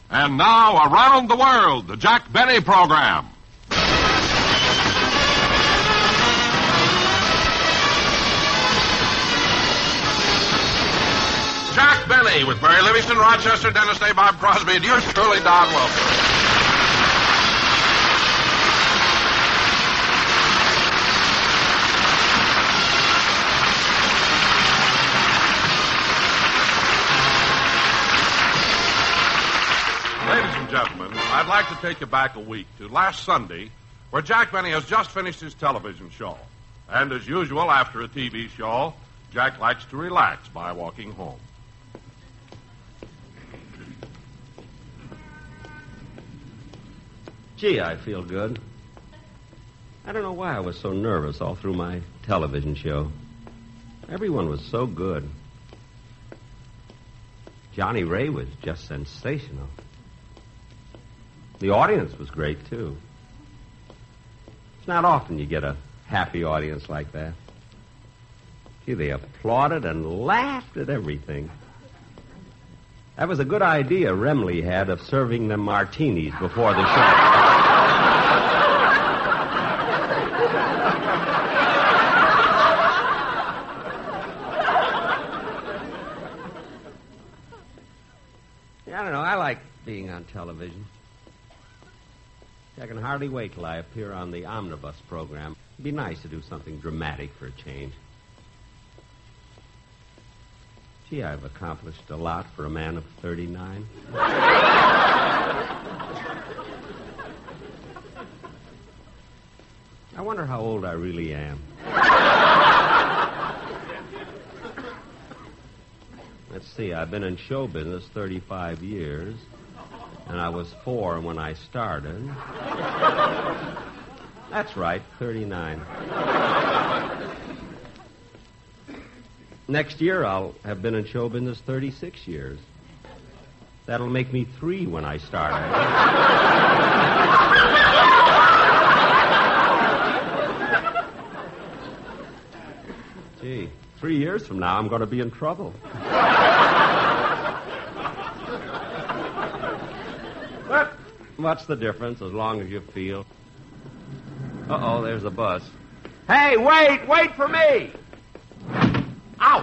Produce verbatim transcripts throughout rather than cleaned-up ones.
And now, Around the World, the Jack Benny Program. Jack Benny with Mary Livingston, Rochester, Dennis Day, Bob Crosby, and yours truly, Don Wilson. Ladies and gentlemen, I'd like to take you back a week to last Sunday, where Jack Benny has just finished his television show. And as usual, after a T V show, Jack likes to relax by walking home. Gee, I feel good. I don't know why I was so nervous all through my television show. Everyone was so good. Johnny Ray was just sensational. The audience was great, too. It's not often you get a happy audience like that. Gee, they applauded and laughed at everything. That was a good idea Remley had of serving them martinis before the show. I don't know. I like being on television. I can hardly wait till I appear on the Omnibus program. It'd be nice to do something dramatic for a change. Gee, I've accomplished a lot for a man of thirty-nine. I wonder how old I really am. Let's see, I've been in show business thirty-five years, and I was four when I started. That's right, thirty-nine. Next year, I'll have been in show business thirty-six years. That'll make me three when I started. Gee, three years from now, I'm going to be in trouble. But what's the difference as long as you feel? Uh-oh, there's a bus. Hey, wait, wait for me! Ouch!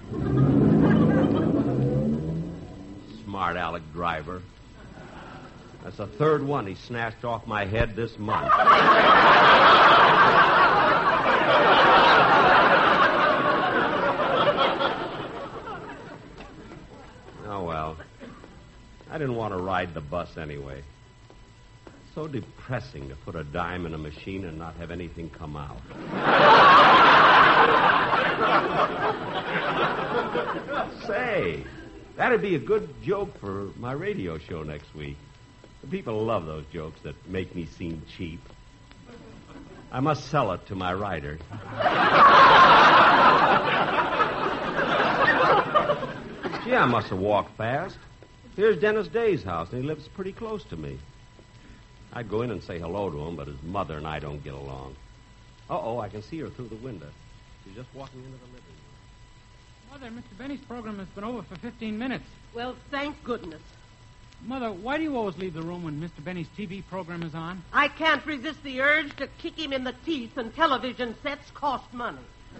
Smart aleck driver. That's the third one he snatched off my head this month. Oh, well. I didn't want to ride the bus anyway. So depressing to put a dime in a machine and not have anything come out. Say, that'd be a good joke for my radio show next week. The people love those jokes that make me seem cheap. I must sell it to my writer. Gee, I must have walked fast. Here's Dennis Day's house, and he lives pretty close to me. I'd go in and say hello to him, but his mother and I don't get along. Uh-oh, I can see her through the window. She's just walking into the living room. Mother, Mister Benny's program has been over for fifteen minutes. Well, thank goodness. Mother, why do you always leave the room when Mister Benny's T V program is on? I can't resist the urge to kick him in the teeth, and television sets cost money.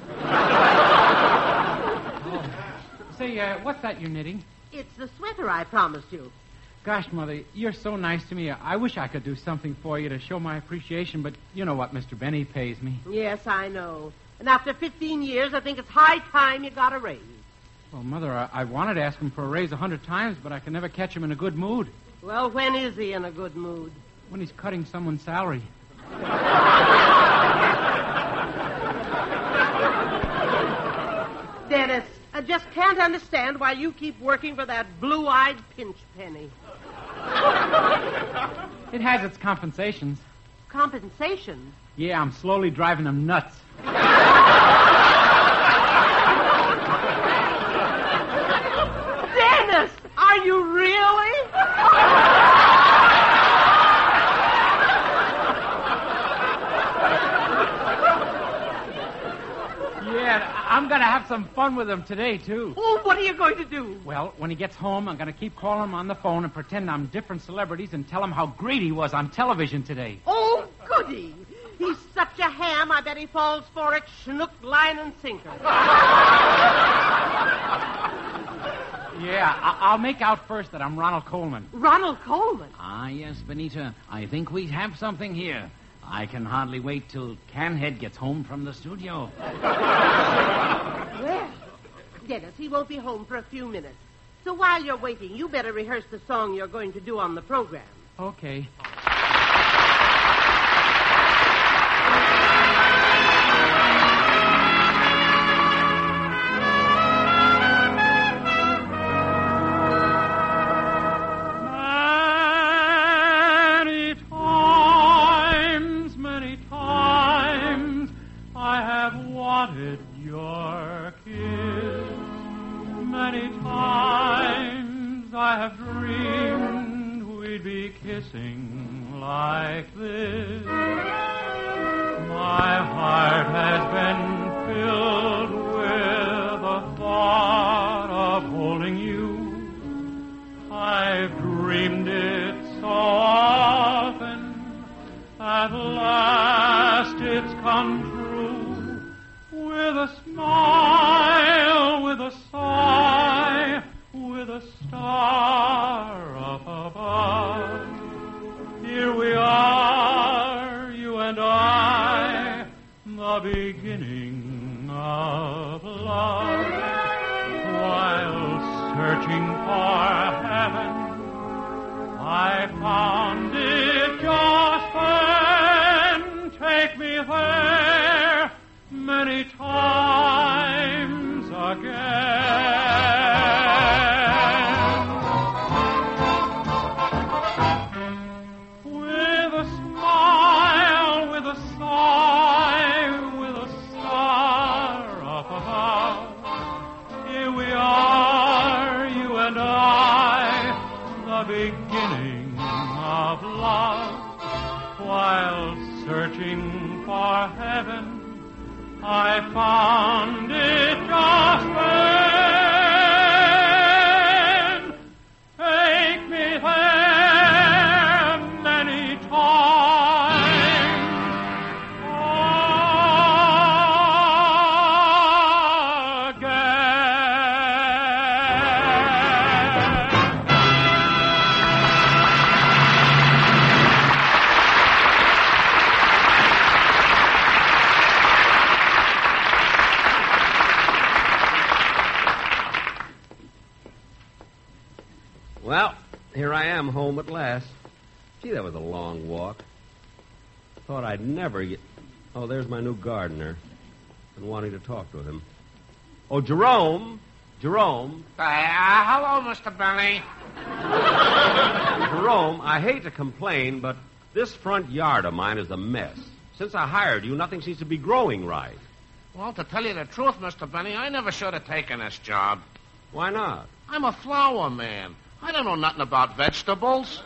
Oh. Say, uh, what's that you're knitting? It's the sweater I promised you. Gosh, Mother, you're so nice to me. I wish I could do something for you to show my appreciation, but you know what Mister Benny pays me. Yes, I know. And after fifteen years, I think it's high time you got a raise. Well, Mother, I, I wanted to ask him for a raise a hundred times, but I can never catch him in a good mood. Well, when is he in a good mood? When he's cutting someone's salary. Dennis, I just can't understand why you keep working for that blue-eyed pinch penny. It has its compensations. Compensation? Yeah, I'm slowly driving them nuts. Dennis, are you really? Yeah, I'm going to have got some fun with him today, too. Oh, what are you going to do? Well, when he gets home, I'm going to keep calling him on the phone and pretend I'm different celebrities and tell him how great he was on television today. Oh, goody. He's such a ham, I bet he falls for it, schnook, line, and sinker. Yeah, I- I'll make out first that I'm Ronald Coleman. Ronald Coleman? Ah, yes, Benita. I think we have something here. I can hardly wait till Canhead gets home from the studio. Well, Dennis, he won't be home for a few minutes. So while you're waiting, you better rehearse the song you're going to do on the program. Okay. Your kiss. Many times I have dreamed we'd be kissing like this. My heart has been filled with the thought of holding you. I've dreamed it so often. At last it's come true. With a smile, with a sigh, with a star up above. Here we are, you and I, the beginning of love. While searching for heaven, I found it just then. Take me there many times again. With a smile, with a sigh, with a star up above. Here we are, you and I, the beginning of love. While searching for heaven, I found it just then. Take me there many times Well, here I am home at last. Gee, that was a long walk. Thought I'd never get... Oh, there's my new gardener. Been wanting to talk to him. Oh, Jerome. Jerome. Uh, hello, Mister Benny. Jerome, I hate to complain, but this front yard of mine is a mess. Since I hired you, nothing seems to be growing right. Well, to tell you the truth, Mister Benny, I never should have taken this job. Why not? I'm a flower man. I don't know nothing about vegetables.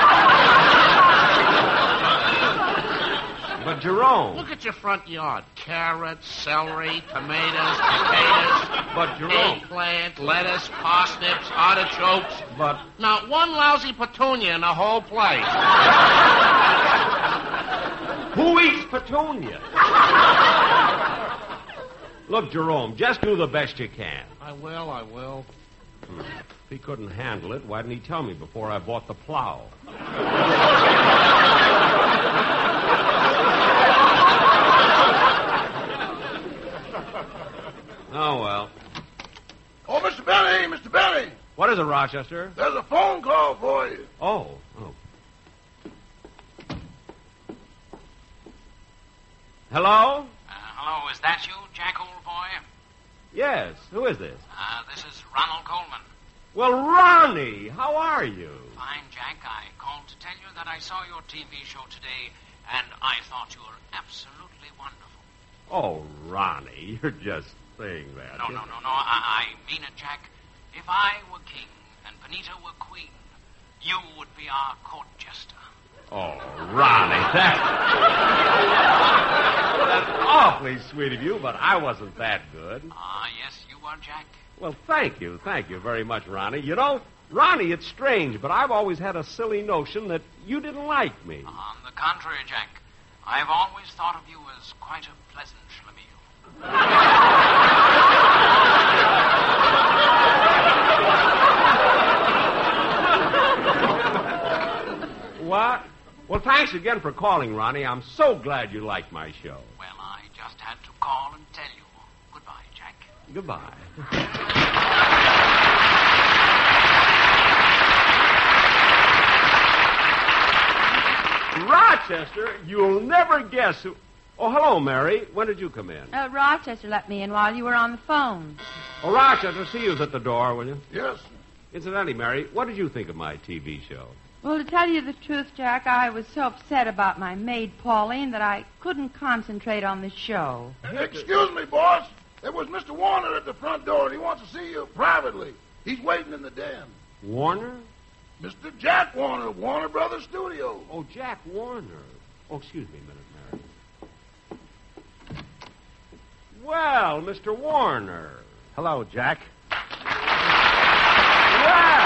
But, Jerome... Look at your front yard. Carrots, celery, tomatoes, potatoes... But, Jerome... Eggplant, lettuce, parsnips, artichokes... But... Not one lousy petunia in the whole place. Who eats petunia? Look, Jerome, just do the best you can. I will, I will. Hmm. If he couldn't handle it, why didn't he tell me before I bought the plow? Oh, well. Oh, Mister Benny, Mister Benny. What is it, Rochester? There's a phone call for you. Oh, oh. Hello? Uh, hello, is that you, Jack, old boy? Yes, who is this? Uh, this is Ronald Coleman. Well, Ronnie, how are you? Fine, Jack. I called to tell you that I saw your T V show today, and I thought you were absolutely wonderful. Oh, Ronnie, you're just saying that. No, no, no, no. I, I mean it, Jack. If I were king and Benita were queen, you would be our court jester. Oh, Ronnie, that... That's awfully sweet of you, but I wasn't that good. Ah, yes, are, Jack. Well, thank you. Thank you very much, Ronnie. You know, Ronnie, it's strange, but I've always had a silly notion that you didn't like me. On the contrary, Jack, I've always thought of you as quite a pleasant schlemiel. What? Well, thanks again for calling, Ronnie. I'm so glad you like my show. Well, I just had to call and tell you. Goodbye, Jack. Goodbye. Rochester, you'll never guess who... Oh, hello, Mary. When did you come in? Uh, Rochester let me in while you were on the phone. Oh, Rochester, see you's at the door, will you? Yes. Incidentally, Mary, what did you think of my T V show? Well, to tell you the truth, Jack, I was so upset about my maid, Pauline, that I couldn't concentrate on the show. Excuse me, boss. There was Mister Warner at the front door, and he wants to see you privately. He's waiting in the den. Warner? Mister Jack Warner, Warner Brothers Studios. Oh, Jack Warner. Oh, excuse me a minute, Mary. Well, Mister Warner. Hello, Jack. Well.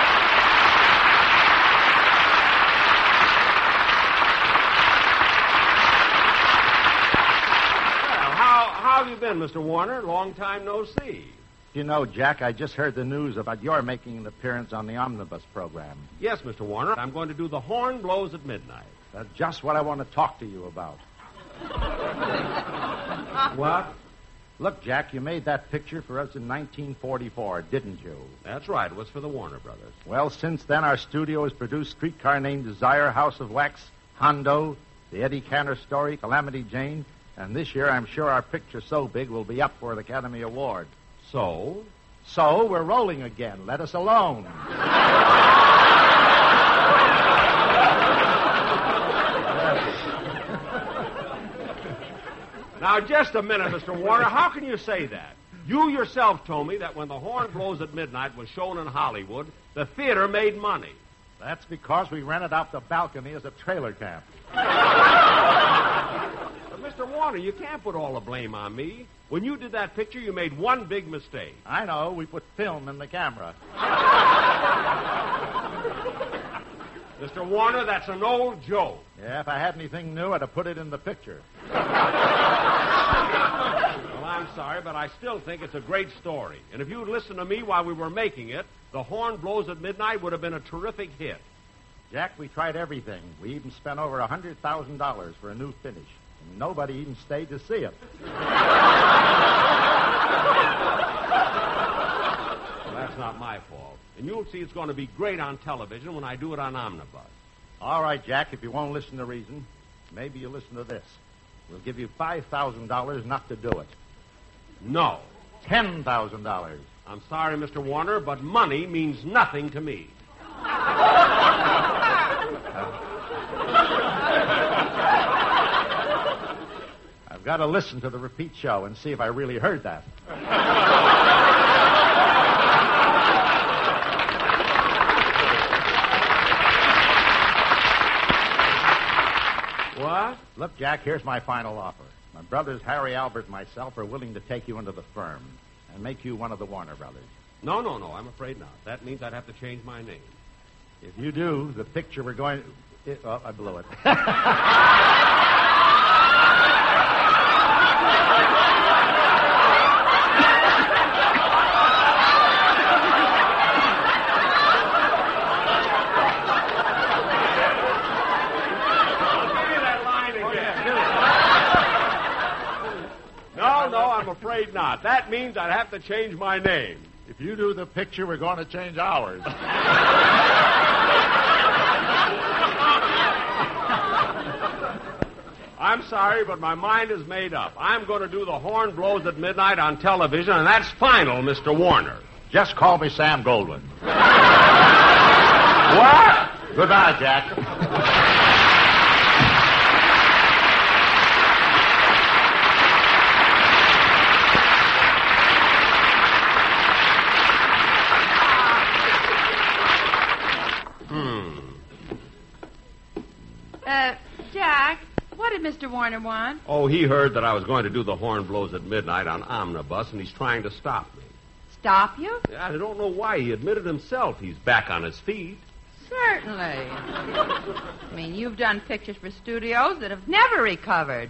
How have you been, Mister Warner? Long time no see. You know, Jack, I just heard the news about your making an appearance on the Omnibus program. Yes, Mister Warner. I'm going to do The Horn Blows at Midnight. That's just what I want to talk to you about. What? Look, Jack, you made that picture for us in nineteen forty-four, didn't you? That's right. It was for the Warner Brothers. Well, since then, our studio has produced Streetcar Named Desire, House of Wax, Hondo, The Eddie Cantor Story, Calamity Jane, and this year, I'm sure our picture So Big will be up for an Academy Award. So? So, we're rolling again. Let us alone. Now, just a minute, Mister Warner. How can you say that? You yourself told me that when The Horn Blows at Midnight was shown in Hollywood, the theater made money. That's because we rented out the balcony as a trailer camp. But, Mister Warner, you can't put all the blame on me. When you did that picture, you made one big mistake. I know. We put film in the camera. Mister Warner, that's an old joke. Yeah, if I had anything new, I'd have put it in the picture. Well, I'm sorry, but I still think it's a great story. And if you'd listened to me while we were making it, The Horn Blows at Midnight would have been a terrific hit. Jack, we tried everything. We even spent over one hundred thousand dollars for a new finish. And nobody even stayed to see it. Well, that's not my fault. And you'll see it's going to be great on television when I do it on Omnibus. All right, Jack, if you won't listen to reason, maybe you'll listen to this. We'll give you five thousand dollars not to do it. No. ten thousand dollars. I'm sorry, Mister Warner, but money means nothing to me. I've got to listen to the repeat show and see if I really heard that. What? Look, Jack, here's my final offer. My brothers Harry, Albert, and myself are willing to take you into the firm and make you one of the Warner Brothers. No, no, no, I'm afraid not. That means I'd have to change my name. If you do, the picture we're going... It, oh, I blew it. No, no, I'm afraid not. That means I'd have to change my name. If you do the picture, we're going to change ours. I'm sorry, but my mind is made up. I'm going to do The Horn Blows at Midnight on television, and that's final, Mister Warner. Just call me Sam Goldwyn. What? Goodbye, Jack. Uh, Jack, what did Mister Warner want? Oh, he heard that I was going to do The Horn Blows at Midnight on Omnibus, and he's trying to stop me. stop you? Yeah, I don't know why. He admitted himself he's back on his feet. Certainly. I mean, you've done pictures for studios that have never recovered.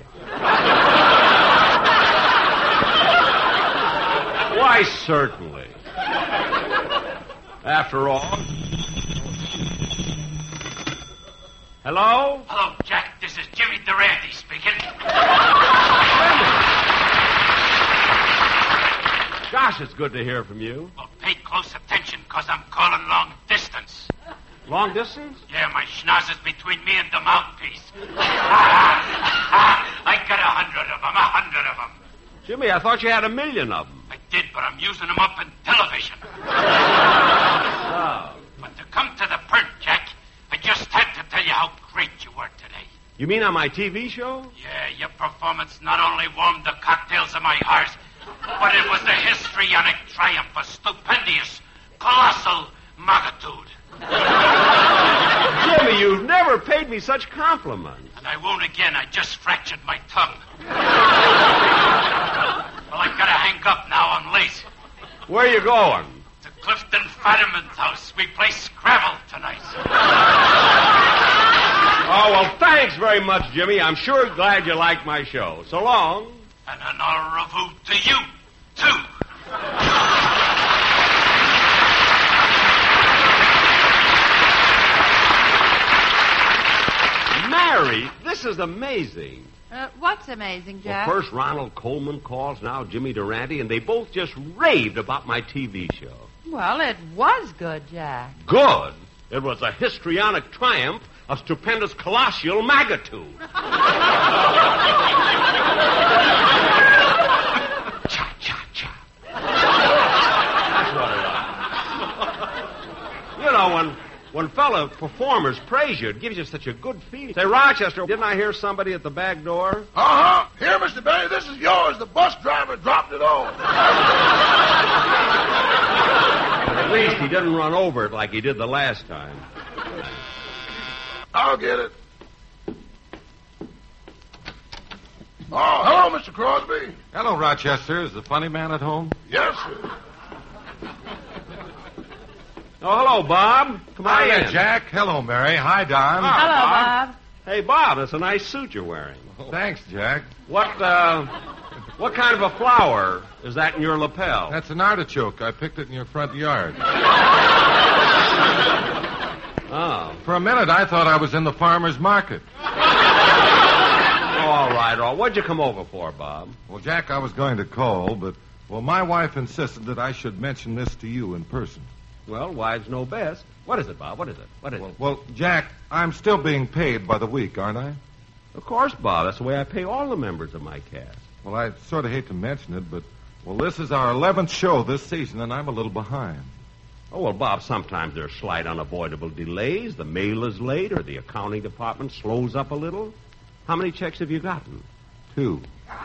Why, certainly. After all. Hello? Hello, Jack. This is Jimmy Durante speaking. Gosh, it's good to hear from you. Well, pay close attention, because I'm calling long distance. Long distance? Yeah, my schnozzer's between me and the mouthpiece. I got a hundred of them, a hundred of them. Jimmy, I thought you had a million of them. I did, but I'm using them up in television. Oh. But to come to the point, Jack, I just had to tell you how great you were today. You mean on my T V show? Yeah, your performance not only warmed the cocktails of my heart, but it was the histrionic triumph of stupendious, colossal magnitude. Jimmy, you've never paid me such compliments. And I won't again. I just fractured my tongue. Well, I've got to hang up now. I'm late. Where are you going? To Clifton Fadiman's house. We play Scrabble tonight. Oh, well, thanks very much, Jimmy. I'm sure glad you liked my show. So long. And an au revoir to you, too. Mary, this is amazing. Uh, what's amazing, Jack? Well, first Ronald Coleman calls, now Jimmy Durante, and they both just raved about my T V show. Well, it was good, Jack. Good? It was a histrionic triumph of stupendous colossal magnitude. Cha, cha, cha. That's what it was. You know, when... When fellow performers praise you, it gives you such a good feeling. Say, Rochester, didn't I hear somebody at the back door? Uh-huh. Here, Mister Benny, this is yours. The bus driver dropped it off. At least he didn't run over it like he did the last time. I'll get it. Oh, hello, Mister Crosby. Hello, Rochester. Is the funny man at home? Yes, sir. Oh, hello, Bob. Come on Hiya, in. Jack. Hello, Mary. Hi, Don. Hello, Bob. Hey, Bob, it's a nice suit you're wearing. Thanks, Jack. What, uh, what kind of a flower is that in your lapel? That's an artichoke. I picked it in your front yard. Oh. For a minute, I thought I was in the farmer's market. Oh, all right, all right. What'd you come over for, Bob? Well, Jack, I was going to call, but, well, my wife insisted that I should mention this to you in person. Well, wives know best. What is it, Bob? What is it? What is Well, it? well, Jack, I'm still being paid by the week, aren't I? Of course, Bob. That's the way I pay all the members of my cast. Well, I sort of hate to mention it, but, well, this is our eleventh show this season, and I'm a little behind. Oh, well, Bob, sometimes there's slight unavoidable delays. The mail is late, or the accounting department slows up a little. How many checks have you gotten? Two.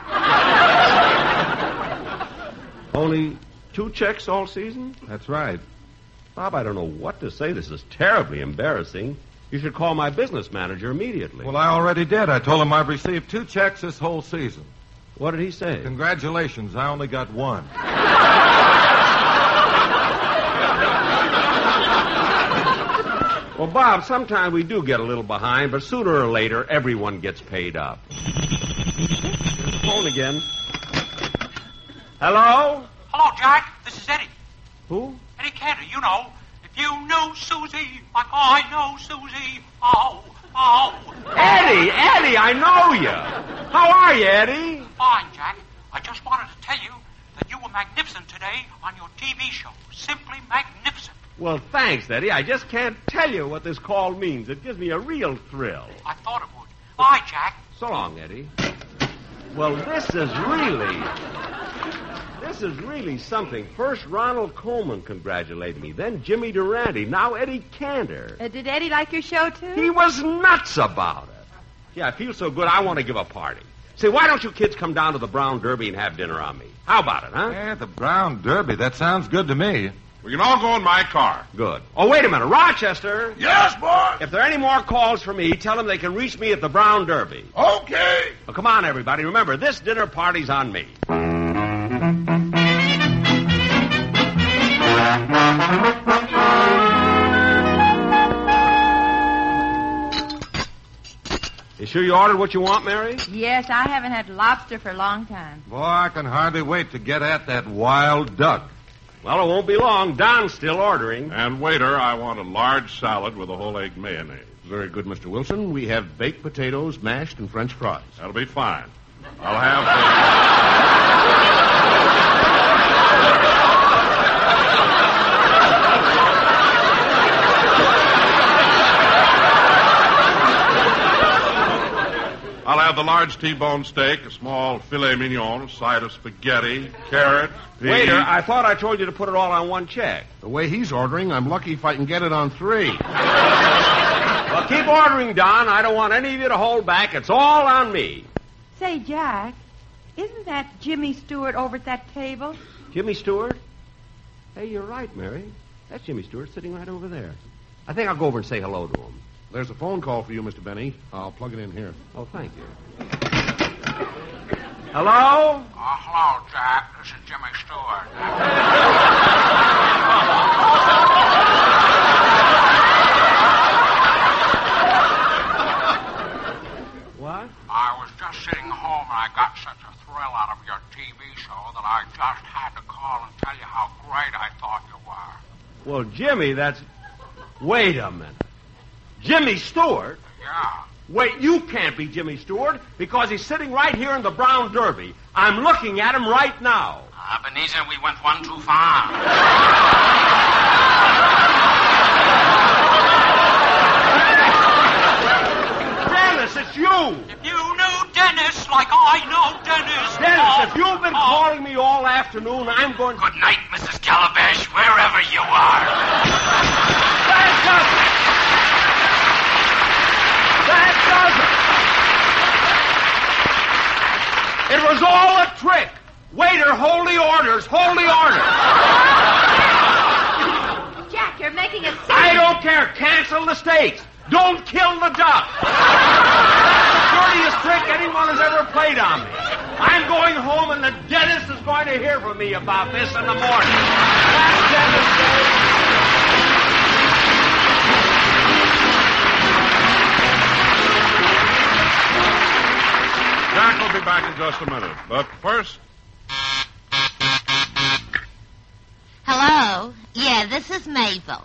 Only two checks all season? That's right. Bob, I don't know what to say. This is terribly embarrassing. You should call my business manager immediately. Well, I already did. I told him I've received two checks this whole season. What did he say? Congratulations. I only got one. Well, Bob, sometimes we do get a little behind, but sooner or later, everyone gets paid up. Phone again. Hello? Hello, Jack. This is Eddie. Who? Eddie Cantor, you know. If you know Susie like I know Susie, oh, oh. Eddie, Eddie, I know you. How are you, Eddie? Fine, Jack. I just wanted to tell you that you were magnificent today on your T V show. Simply magnificent. Well, thanks, Eddie. I just can't tell you what this call means. It gives me a real thrill. I thought it would. Bye, Jack. So long, Eddie. Well, this is really... This is really something. First, Ronald Coleman congratulated me. Then Jimmy Durante. Now Eddie Cantor. Uh, did Eddie like your show, too? He was nuts about it. Yeah, I feel so good, I want to give a party. Say, why don't you kids come down to the Brown Derby and have dinner on me? How about it, huh? Yeah, the Brown Derby. That sounds good to me. We can all go in my car. Good. Oh, wait a minute. Rochester. Yes, boy. If there are any more calls for me, tell them they can reach me at the Brown Derby. Okay. Well, come on, everybody. Remember, this dinner party's on me. You sure you ordered what you want, Mary? Yes, I haven't had lobster for a long time. Boy, I can hardly wait to get at that wild duck. Well, it won't be long. Don's still ordering. And waiter, I want a large salad with a whole egg mayonnaise. Very good, Mister Wilson. We have baked potatoes, mashed, and French fries. That'll be fine. I'll have the... I'll have the large T-bone steak, a small filet mignon, a side of spaghetti, carrot, peas. Waiter, I thought I told you to put it all on one check. The way he's ordering, I'm lucky if I can get it on three. Well, keep ordering, Don. I don't want any of you to hold back. It's all on me. Say, Jack, isn't that Jimmy Stewart over at that table? Jimmy Stewart? Hey, you're right, Mary. That's Jimmy Stewart sitting right over there. I think I'll go over and say hello to him. There's a phone call for you, Mister Benny. I'll plug it in here. Oh, thank you. Hello? Oh, hello, Jack. This is Jimmy Stewart. What? I was just sitting home and I got such a thrill out of your T V show that I just had to call and tell you how great I thought you were. Well, Jimmy, that's... Wait a minute. Jimmy Stewart? Yeah. Wait, you can't be Jimmy Stewart because he's sitting right here in the Brown Derby. I'm looking at him right now. Ebenezer, we went one too far. Dennis, it's you. If you knew Dennis like I know Dennis... Dennis, if you've been calling me all afternoon, I'm going... Good night, Missus Calabash, wherever you are. That does it. That does it. It was all a trick. Waiter, hold the orders. Hold the orders. Jack, you're making it sick. I don't care. Cancel the steaks. Don't kill the duck. That's the dirtiest trick anyone has ever played on me. I'm going home, and the dentist is going to hear from me about this in the morning. That's dentist day. Jack will be back in just a minute. But first... Hello? Yeah, this is Mabel.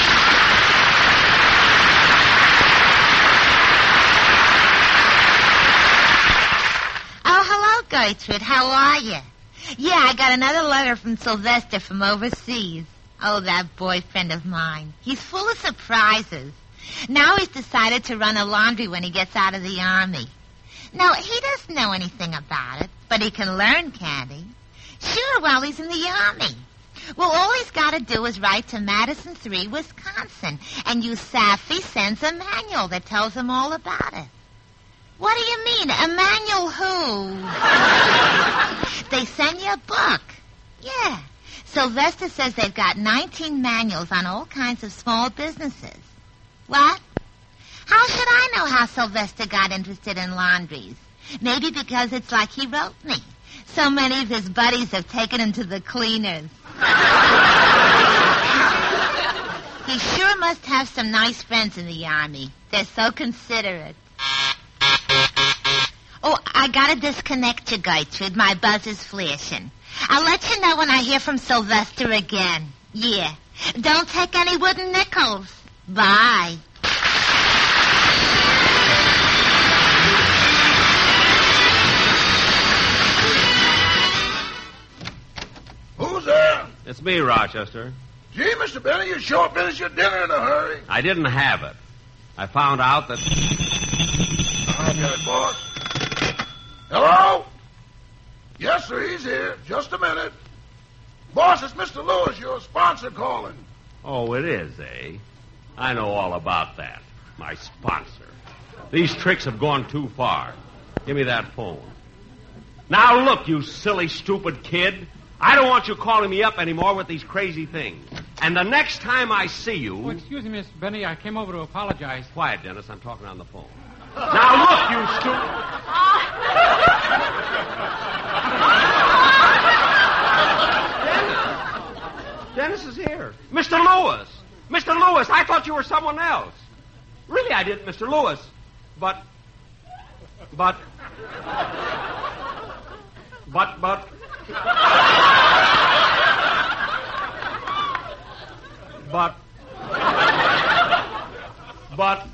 Oh, hello, Gertrude. How are you? Yeah, I got another letter from Sylvester from overseas. Oh, that boyfriend of mine. He's full of surprises. Now he's decided to run a laundry when he gets out of the Army. No, he doesn't know anything about it, but he can learn, can't he? Sure, while he's in the Army. Well, all he's got to do is write to Madison three, Wisconsin, and you Safi sends a manual that tells him all about it. What do you mean? A manual who? They send you a book. Yeah. Sylvester says they've got nineteen manuals on all kinds of small businesses. What? How should I know how Sylvester got interested in laundries? Maybe because it's like he wrote me. So many of his buddies have taken him to the cleaners. He sure must have some nice friends in the Army. They're so considerate. Oh, I gotta disconnect you, Gertrude. My buzz is flashing. I'll let you know when I hear from Sylvester again. Yeah. Don't take any wooden nickels. Bye. Who's there? It's me, Rochester. Gee, Mister Benny, you sure finished your dinner in a hurry. I didn't have it. I found out that... I'll get it, boss. Hello? Yes, sir, he's here. Just a minute. Boss, it's Mister Lewis, your sponsor, calling. Oh, it is, eh? I know all about that. My sponsor. These tricks have gone too far. Give me that phone. Now, look, you silly, stupid kid. I don't want you calling me up anymore with these crazy things. And the next time I see you... Oh, excuse me, Mister Benny. I came over to apologize. Quiet, Dennis. I'm talking on the phone. Now, look, you stupid... Dennis? Dennis is here. Mister Lewis. Mister Lewis, I thought you were someone else. Really, I didn't, Mister Lewis. But, but, but, but, but, but,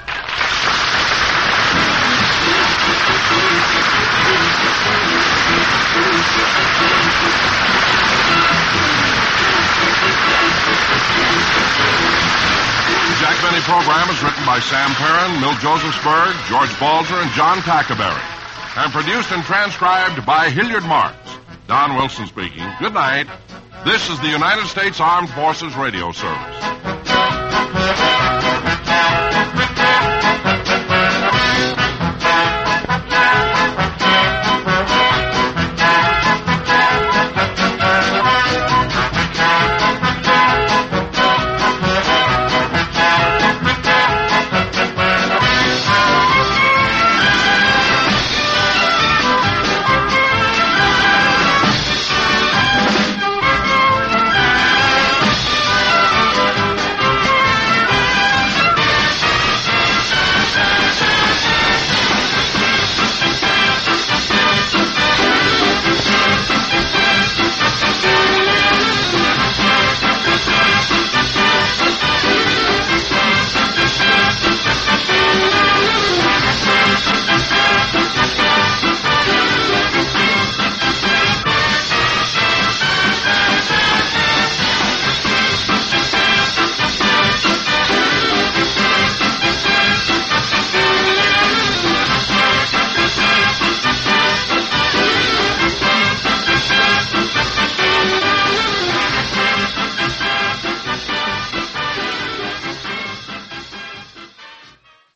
The Jack Benny program is written by Sam Perrin, Milt Josephsberg, George Balzer, and John Tackaberry, and produced and transcribed by Hilliard Marks. Don Wilson speaking. Good night. This is the United States Armed Forces Radio Service.